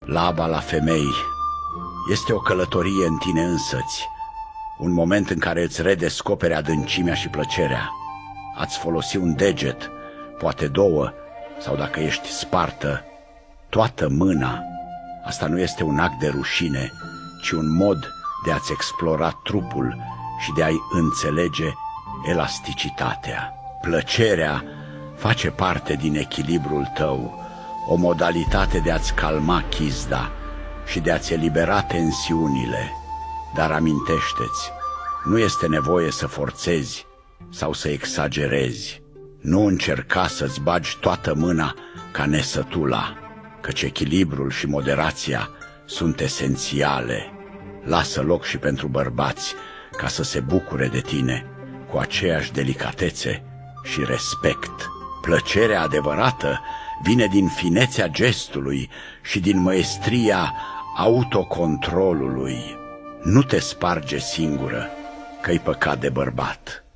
Laba la femei este o călătorie în tine însăți, un moment în care îți redescoperi adâncimea și plăcerea. Ați folosi un deget, poate două, sau dacă ești spartă, toată mâna. Asta nu este un act de rușine, ci un mod de a-ți explora trupul și de a-i înțelege elasticitatea. Plăcerea face parte din echilibrul tău, o modalitate de a-ți calma chizda și de a-ți elibera tensiunile. Dar amintește-ți, nu este nevoie să forțezi sau să exagerezi. Nu încerca să-ți bagi toată mâna ca nesătula, căci echilibrul și moderația sunt esențiale. Lasă loc și pentru bărbați ca să se bucure de tine cu aceeași delicatețe și respect. Plăcerea adevărată vine din finețea gestului și din măestria autocontrolului. Nu te sparge singură, că-i păcat de bărbat.